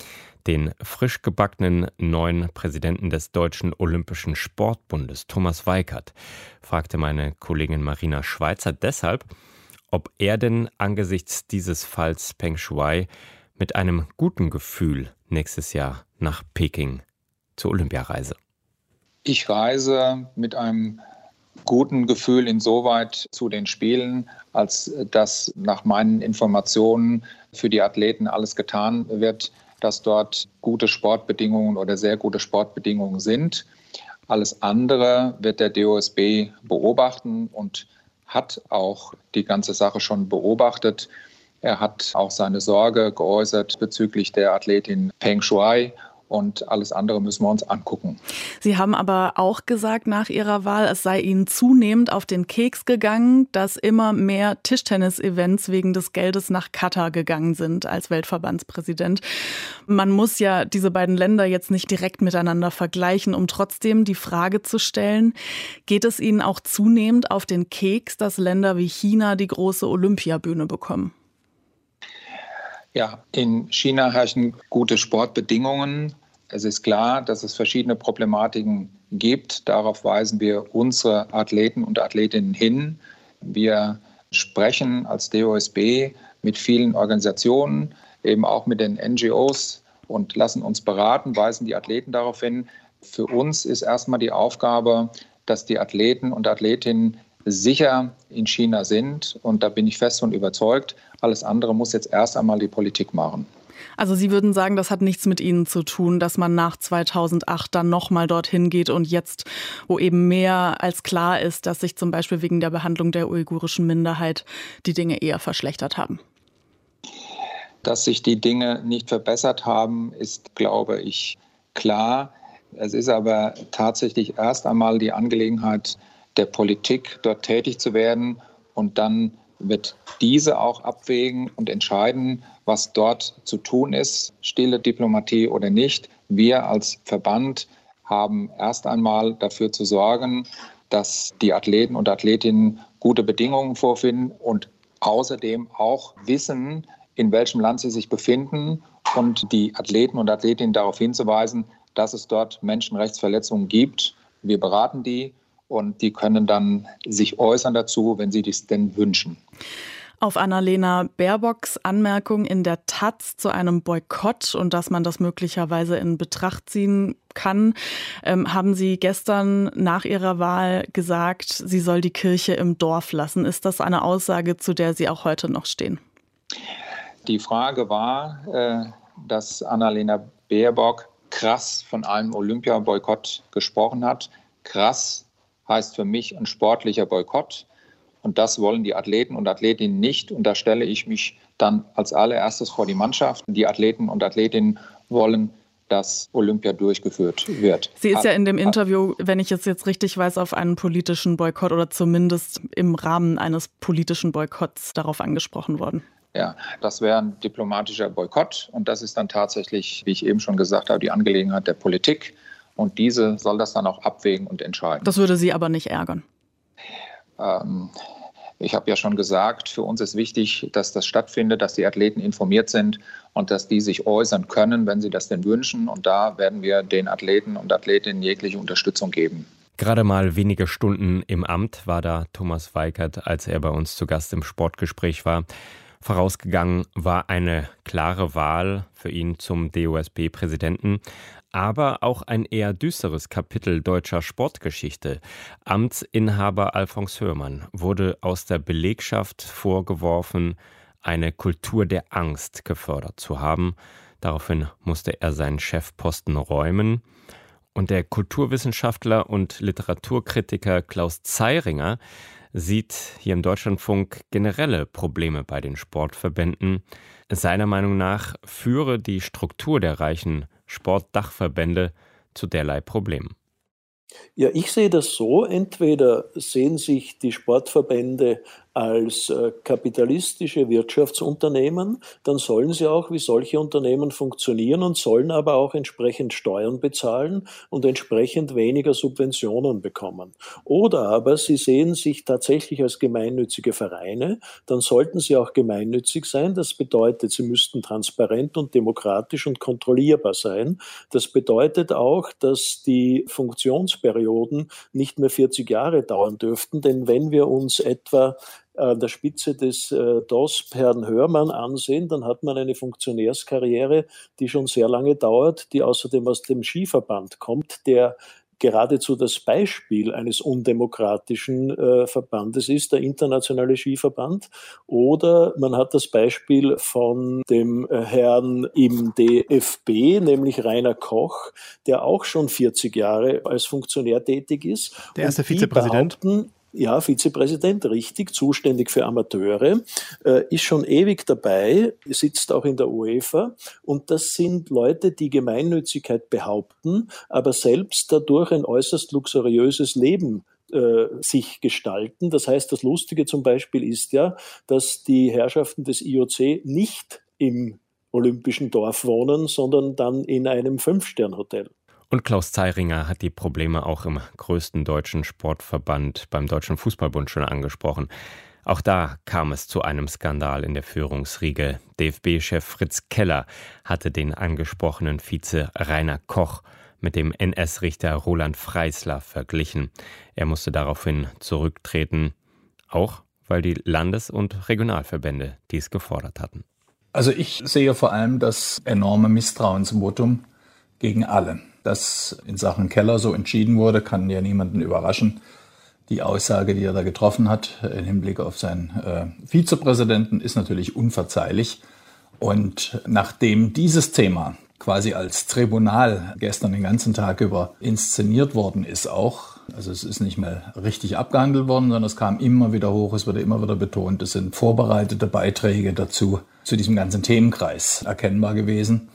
Den frisch gebackenen neuen Präsidenten des Deutschen Olympischen Sportbundes, Thomas Weikert, fragte meine Kollegin Marina Schweizer deshalb, ob er denn angesichts dieses Falls Peng Shuai mit einem guten Gefühl nächstes Jahr nach Peking zur Olympiareise. Ich reise mit einem guten Gefühl insoweit zu den Spielen, als dass nach meinen Informationen für die Athleten alles getan wird, dass dort gute Sportbedingungen oder sehr gute Sportbedingungen sind. Alles andere wird der DOSB beobachten und hat auch die ganze Sache schon beobachtet. Er hat auch seine Sorge geäußert bezüglich der Athletin Peng Shuai. Und alles andere müssen wir uns angucken. Sie haben aber auch gesagt nach Ihrer Wahl, es sei Ihnen zunehmend auf den Keks gegangen, dass immer mehr Tischtennis-Events wegen des Geldes nach Katar gegangen sind als Weltverbandspräsident. Man muss ja diese beiden Länder jetzt nicht direkt miteinander vergleichen, um trotzdem die Frage zu stellen, geht es Ihnen auch zunehmend auf den Keks, dass Länder wie China die große Olympiabühne bekommen? Ja, in China herrschen gute Sportbedingungen. Es ist klar, dass es verschiedene Problematiken gibt. Darauf weisen wir unsere Athleten und Athletinnen hin. Wir sprechen als DOSB mit vielen Organisationen, eben auch mit den NGOs und lassen uns beraten, weisen die Athleten darauf hin. Für uns ist erstmal die Aufgabe, dass die Athleten und Athletinnen sicher in China sind. Und da bin ich fest von überzeugt. Alles andere muss jetzt erst einmal die Politik machen. Also Sie würden sagen, das hat nichts mit Ihnen zu tun, dass man nach 2008 dann nochmal dorthin geht und jetzt, wo eben mehr als klar ist, dass sich zum Beispiel wegen der Behandlung der uigurischen Minderheit die Dinge eher verschlechtert haben? Dass sich die Dinge nicht verbessert haben, ist, glaube ich, klar. Es ist aber tatsächlich erst einmal die Angelegenheit der Politik, dort tätig zu werden. Und dann wird diese auch abwägen und entscheiden, was dort zu tun ist, stille Diplomatie oder nicht. Wir als Verband haben erst einmal dafür zu sorgen, dass die Athleten und Athletinnen gute Bedingungen vorfinden und außerdem auch wissen, in welchem Land sie sich befinden und die Athleten und Athletinnen darauf hinzuweisen, dass es dort Menschenrechtsverletzungen gibt. Wir beraten die. Und die können dann sich äußern dazu, wenn sie dies denn wünschen. Auf Annalena Baerbocks Anmerkung in der Taz zu einem Boykott und dass man das möglicherweise in Betracht ziehen kann, haben Sie gestern nach Ihrer Wahl gesagt, sie soll die Kirche im Dorf lassen. Ist das eine Aussage, zu der Sie auch heute noch stehen? Die Frage war, dass Annalena Baerbock krass von einem Olympiaboykott gesprochen hat. Krass heißt für mich ein sportlicher Boykott. Und das wollen die Athleten und Athletinnen nicht. Und da stelle ich mich dann als allererstes vor die Mannschaft. Die Athleten und Athletinnen wollen, dass Olympia durchgeführt wird. Sie ist ja in dem Interview, wenn ich es jetzt richtig weiß, auf einen politischen Boykott oder zumindest im Rahmen eines politischen Boykotts darauf angesprochen worden. Ja, das wäre ein diplomatischer Boykott. Und das ist dann tatsächlich, wie ich eben schon gesagt habe, die Angelegenheit der Politik. Und diese soll das dann auch abwägen und entscheiden. Das würde Sie aber nicht ärgern? Ich habe ja schon gesagt, für uns ist wichtig, dass das stattfindet, dass die Athleten informiert sind und dass die sich äußern können, wenn sie das denn wünschen. Und da werden wir den Athleten und Athletinnen jegliche Unterstützung geben. Gerade mal wenige Stunden im Amt war da Thomas Weikert, als er bei uns zu Gast im Sportgespräch war. Vorausgegangen war eine klare Wahl für ihn zum DOSB-Präsidenten, aber auch ein eher düsteres Kapitel deutscher Sportgeschichte. Amtsinhaber Alfons Hörmann wurde aus der Belegschaft vorgeworfen, eine Kultur der Angst gefördert zu haben. Daraufhin musste er seinen Chefposten räumen. Und der Kulturwissenschaftler und Literaturkritiker Klaus Zeiringer sieht hier im Deutschlandfunk generelle Probleme bei den Sportverbänden. Seiner Meinung nach führe die Struktur der reichen Sportdachverbände zu derlei Problemen. Ja, ich sehe das so, entweder sehen sich die Sportverbände als kapitalistische Wirtschaftsunternehmen, dann sollen sie auch wie solche Unternehmen funktionieren und sollen aber auch entsprechend Steuern bezahlen und entsprechend weniger Subventionen bekommen. Oder aber sie sehen sich tatsächlich als gemeinnützige Vereine, dann sollten sie auch gemeinnützig sein. Das bedeutet, sie müssten transparent und demokratisch und kontrollierbar sein. Das bedeutet auch, dass die Funktionsperioden nicht mehr 40 Jahre dauern dürften, denn wenn wir uns etwa an der Spitze des DOSP Herrn Hörmann ansehen, dann hat man eine Funktionärskarriere, die schon sehr lange dauert, die außerdem aus dem Skiverband kommt, der geradezu das Beispiel eines undemokratischen Verbandes ist, der Internationale Skiverband. Oder man hat das Beispiel von dem Herrn im DFB, nämlich Rainer Koch, der auch schon 40 Jahre als Funktionär tätig ist. Der erste Vizepräsident. Ja, Vizepräsident, richtig, zuständig für Amateure, ist schon ewig dabei, sitzt auch in der UEFA. Und das sind Leute, die Gemeinnützigkeit behaupten, aber selbst dadurch ein äußerst luxuriöses Leben sich gestalten. Das heißt, das Lustige zum Beispiel ist ja, dass die Herrschaften des IOC nicht im Olympischen Dorf wohnen, sondern dann in einem 5-Stern-Hotel. Und Klaus Zeiringer hat die Probleme auch im größten deutschen Sportverband, beim Deutschen Fußballbund, schon angesprochen. Auch da kam es zu einem Skandal in der Führungsriege. DFB-Chef Fritz Keller hatte den angesprochenen Vize Rainer Koch mit dem NS-Richter Roland Freisler verglichen. Er musste daraufhin zurücktreten, auch weil die Landes- und Regionalverbände dies gefordert hatten. Also ich sehe vor allem das enorme Misstrauensvotum gegen alle. Dass in Sachen Keller so entschieden wurde, kann ja niemanden überraschen. Die Aussage, die er da getroffen hat im Hinblick auf seinen Vizepräsidenten, ist natürlich unverzeihlich. Und nachdem dieses Thema quasi als Tribunal gestern den ganzen Tag über inszeniert worden ist auch, also es ist nicht mehr richtig abgehandelt worden, sondern es kam immer wieder hoch, es wurde immer wieder betont, es sind vorbereitete Beiträge dazu, zu diesem ganzen Themenkreis erkennbar gewesen.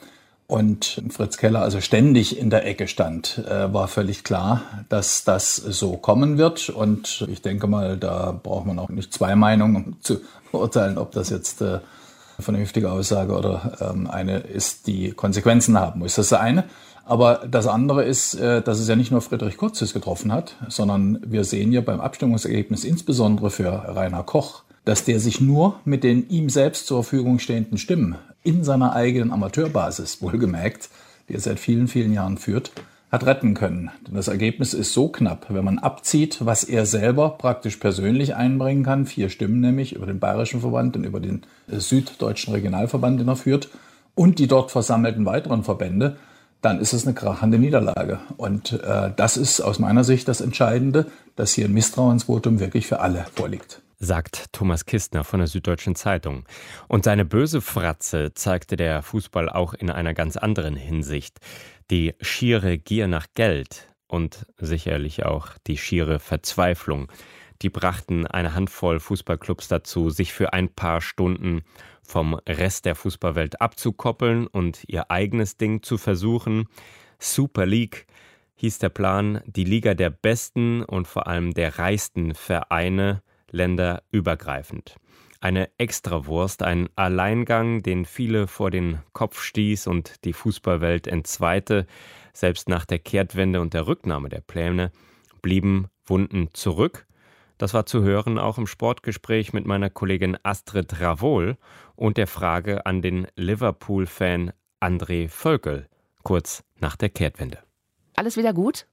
Und Fritz Keller also ständig in der Ecke stand, war völlig klar, dass das so kommen wird. Und ich denke mal, da braucht man auch nicht zwei Meinungen, um zu beurteilen, ob das jetzt eine vernünftige Aussage oder eine ist, die Konsequenzen haben muss. Das ist das eine. Aber das andere ist, dass es ja nicht nur Friedrich Kurz getroffen hat, sondern wir sehen ja beim Abstimmungsergebnis insbesondere für Rainer Koch, dass der sich nur mit den ihm selbst zur Verfügung stehenden Stimmen in seiner eigenen Amateurbasis, wohlgemerkt, die er seit vielen, vielen Jahren führt, hat retten können. Denn das Ergebnis ist so knapp, wenn man abzieht, was er selber praktisch persönlich einbringen kann, 4 Stimmen nämlich über den Bayerischen Verband und über den Süddeutschen Regionalverband, den er führt, und die dort versammelten weiteren Verbände, dann ist es eine krachende Niederlage. Und das ist aus meiner Sicht das Entscheidende, dass hier ein Misstrauensvotum wirklich für alle vorliegt. Sagt Thomas Kistner von der Süddeutschen Zeitung. Und seine böse Fratze zeigte der Fußball auch in einer ganz anderen Hinsicht. Die schiere Gier nach Geld und sicherlich auch die schiere Verzweiflung, die brachten eine Handvoll Fußballclubs dazu, sich für ein paar Stunden vom Rest der Fußballwelt abzukoppeln und ihr eigenes Ding zu versuchen. Super League hieß der Plan, die Liga der besten und vor allem der reichsten Vereine, länderübergreifend. Eine Extrawurst, ein Alleingang, den viele vor den Kopf stieß und die Fußballwelt entzweite. Selbst nach der Kehrtwende und der Rücknahme der Pläne blieben Wunden zurück. Das war zu hören auch im Sportgespräch mit meiner Kollegin Astrid Ravohl und der Frage an den Liverpool-Fan André Völkel, kurz nach der Kehrtwende. Alles wieder gut?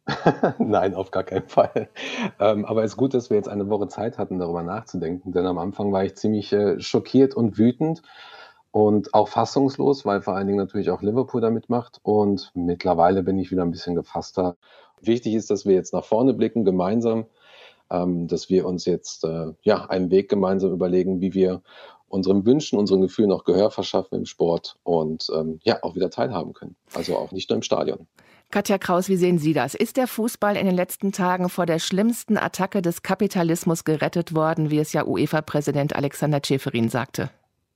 Nein, auf gar keinen Fall. Aber es ist gut, dass wir jetzt eine Woche Zeit hatten, darüber nachzudenken, denn am Anfang war ich ziemlich schockiert und wütend und auch fassungslos, weil vor allen Dingen natürlich auch Liverpool da mitmacht, und mittlerweile bin ich wieder ein bisschen gefasster. Wichtig ist, dass wir jetzt nach vorne blicken, gemeinsam, dass wir uns jetzt einen Weg gemeinsam überlegen, wie wir unseren Wünschen, unseren Gefühlen auch Gehör verschaffen im Sport und auch wieder teilhaben können. Also auch nicht nur im Stadion. Katja Kraus, wie sehen Sie das? Ist der Fußball in den letzten Tagen vor der schlimmsten Attacke des Kapitalismus gerettet worden, wie es ja UEFA-Präsident Alexander Ceferin sagte?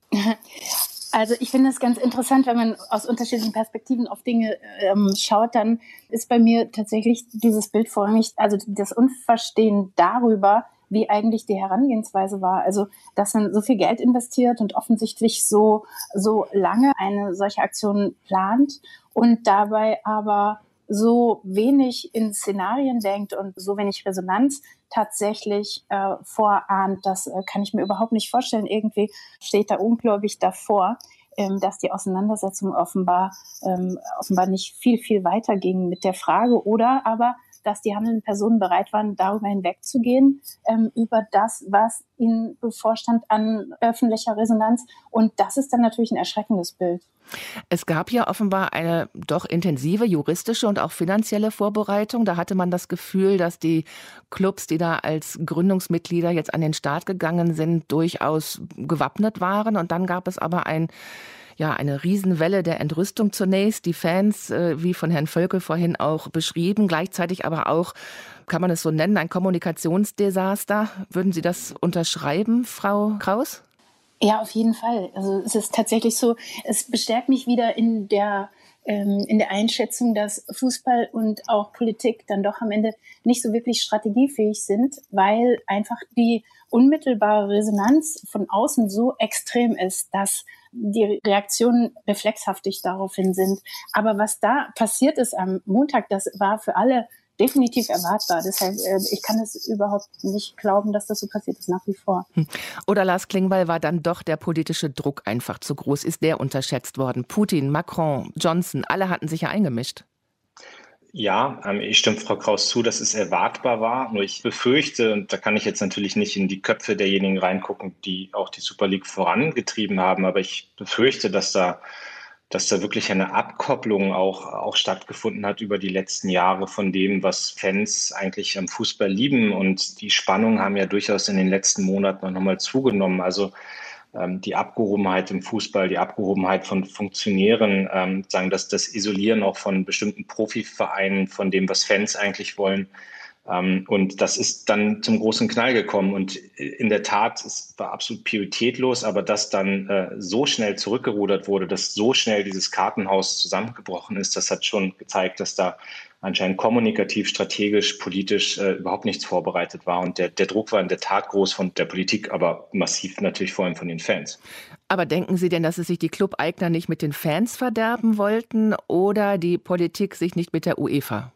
Also ich finde es ganz interessant, wenn man aus unterschiedlichen Perspektiven auf Dinge schaut, dann ist bei mir tatsächlich dieses Bild vorrangig, also das Unverstehen darüber, wie eigentlich die Herangehensweise war. Also, dass man so viel Geld investiert und offensichtlich so lange eine solche Aktion plant und dabei aber so wenig in Szenarien denkt und so wenig Resonanz tatsächlich vorahnt, das kann ich mir überhaupt nicht vorstellen. Irgendwie steht da ungläubig davor, dass die Auseinandersetzung offenbar nicht viel, viel weiter ging mit der Frage oder aber dass die handelnden Personen bereit waren, darüber hinwegzugehen, über das, was ihnen bevorstand an öffentlicher Resonanz. Und das ist dann natürlich ein erschreckendes Bild. Es gab ja offenbar eine doch intensive juristische und auch finanzielle Vorbereitung. Da hatte man das Gefühl, dass die Clubs, die da als Gründungsmitglieder jetzt an den Start gegangen sind, durchaus gewappnet waren. Und dann gab es aber eine Riesenwelle der Entrüstung zunächst. Die Fans, wie von Herrn Völkel vorhin auch beschrieben, gleichzeitig aber auch, kann man es so nennen, ein Kommunikationsdesaster. Würden Sie das unterschreiben, Frau Kraus? Ja, auf jeden Fall. Also es ist tatsächlich so, es bestärkt mich wieder in der Einschätzung, dass Fußball und auch Politik dann doch am Ende nicht so wirklich strategiefähig sind, weil einfach die unmittelbare Resonanz von außen so extrem ist, dass die Reaktionen reflexhaftig daraufhin sind. Aber was da passiert ist am Montag, das war für alle definitiv erwartbar. Deshalb, ich kann es überhaupt nicht glauben, dass das so passiert ist, nach wie vor. Oder Lars Klingbeil, war dann doch der politische Druck einfach zu groß? Ist der unterschätzt worden? Putin, Macron, Johnson, alle hatten sich ja eingemischt. Ja, ich stimme Frau Kraus zu, dass es erwartbar war. Nur ich befürchte, und da kann ich jetzt natürlich nicht in die Köpfe derjenigen reingucken, die auch die Super League vorangetrieben haben, aber ich befürchte, dass da wirklich eine Abkopplung auch stattgefunden hat über die letzten Jahre von dem, was Fans eigentlich am Fußball lieben. Und die Spannungen haben ja durchaus in den letzten Monaten noch mal zugenommen. Also die Abgehobenheit im Fußball, die Abgehobenheit von Funktionären, das Isolieren auch von bestimmten Profivereinen, von dem, was Fans eigentlich wollen. Und das ist dann zum großen Knall gekommen. Und in der Tat, es war absolut pietätlos, aber dass dann so schnell zurückgerudert wurde, dass so schnell dieses Kartenhaus zusammengebrochen ist, das hat schon gezeigt, dass da anscheinend kommunikativ, strategisch, politisch überhaupt nichts vorbereitet war. Und der Druck war in der Tat groß von der Politik, aber massiv natürlich vor allem von den Fans. Aber denken Sie denn, dass es sich die Club-Eigner nicht mit den Fans verderben wollten oder die Politik sich nicht mit der UEFA?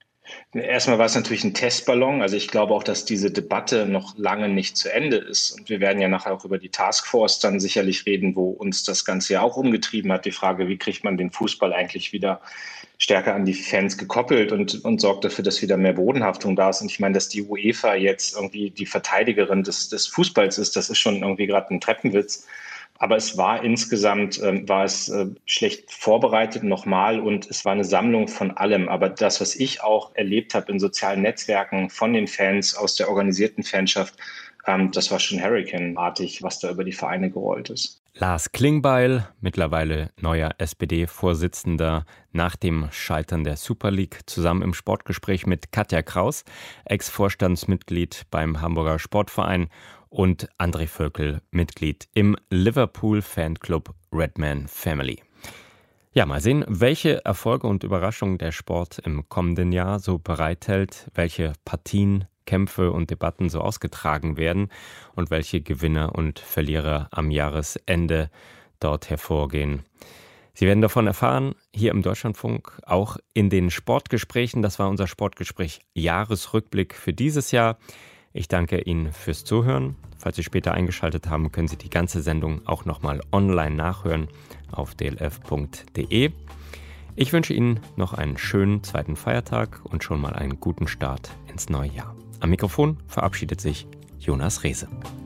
Erstmal war es natürlich ein Testballon. Also ich glaube auch, dass diese Debatte noch lange nicht zu Ende ist. Und wir werden ja nachher auch über die Taskforce dann sicherlich reden, wo uns das Ganze ja auch umgetrieben hat. Die Frage, wie kriegt man den Fußball eigentlich wieder stärker an die Fans gekoppelt und sorgt dafür, dass wieder mehr Bodenhaftung da ist. Und ich meine, dass die UEFA jetzt irgendwie die Verteidigerin des Fußballs ist, das ist schon irgendwie gerade ein Treppenwitz. Aber es war insgesamt schlecht vorbereitet nochmal und es war eine Sammlung von allem. Aber das, was ich auch erlebt habe in sozialen Netzwerken von den Fans aus der organisierten Fanschaft, das war schon Hurricane-artig, was da über die Vereine gerollt ist. Lars Klingbeil, mittlerweile neuer SPD-Vorsitzender, nach dem Scheitern der Super League, zusammen im Sportgespräch mit Katja Kraus, Ex-Vorstandsmitglied beim Hamburger Sportverein, und André Völkel, Mitglied im Liverpool-Fanclub Redman Family. Ja, mal sehen, welche Erfolge und Überraschungen der Sport im kommenden Jahr so bereithält, welche Partien, Kämpfe und Debatten so ausgetragen werden und welche Gewinner und Verlierer am Jahresende dort hervorgehen. Sie werden davon erfahren, hier im Deutschlandfunk, auch in den Sportgesprächen. Das war unser Sportgespräch Jahresrückblick für dieses Jahr. Ich danke Ihnen fürs Zuhören. Falls Sie später eingeschaltet haben, können Sie die ganze Sendung auch nochmal online nachhören auf dlf.de. Ich wünsche Ihnen noch einen schönen zweiten Feiertag und schon mal einen guten Start ins neue Jahr. Am Mikrofon verabschiedet sich Jonas Rehse.